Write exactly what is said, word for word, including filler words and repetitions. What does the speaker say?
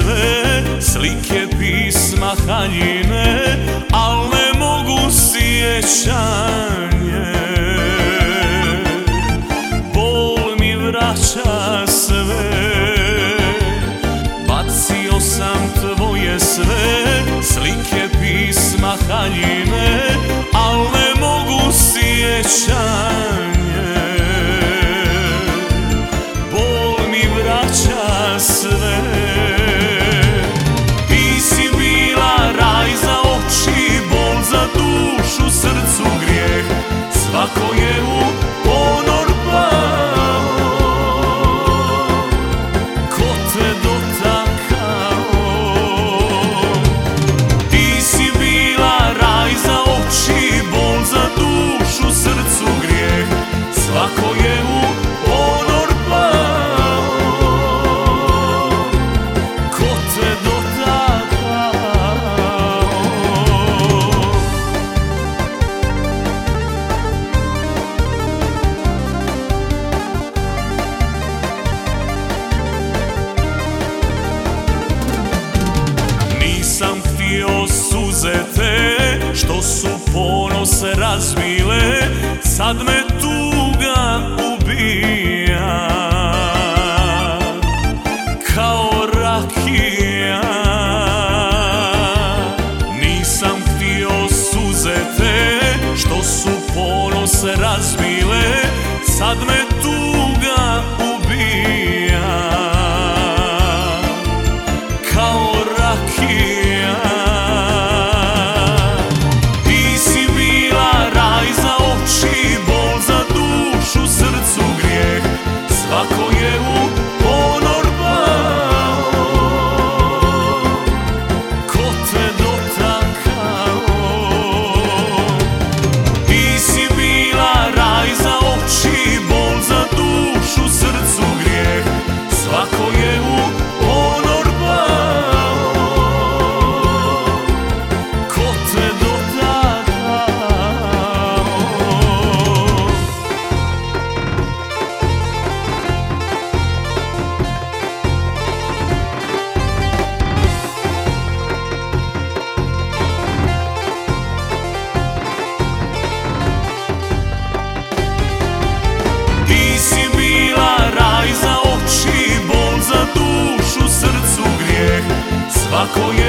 sve, slike, pisma, haljine, al ne mogu sjećanje. Bol mi vraća sve, bacio sam tvoje sve, slike, pisma, haljine, al ne mogu sjećanje. Sve ti si bila raj za oči, bol za dušu, srcu grijeh. Svako je u ponor pao, ko te dotakao. Ti si bila raj za oči, bol za dušu, srcu grijeh. Svako je u ponor pao. Nisam htio suze te, što su ponos razbile, sad me tuga ubija kao rakija. Nisam htio suze te, što su ponos razbile, sad me tuga ubija kao rakija. Ti si bila raj za oči, bol za dušu, srcu grijeh. Svako je u ponor pao, ko te dotakao. Ti si bila raj za oči, bol za dušu, srcu grijeh. Svako je u ponor pao, ko te dotakao. Ti si bila raj za oči, bol za dušu, srcu grijeh. Svako je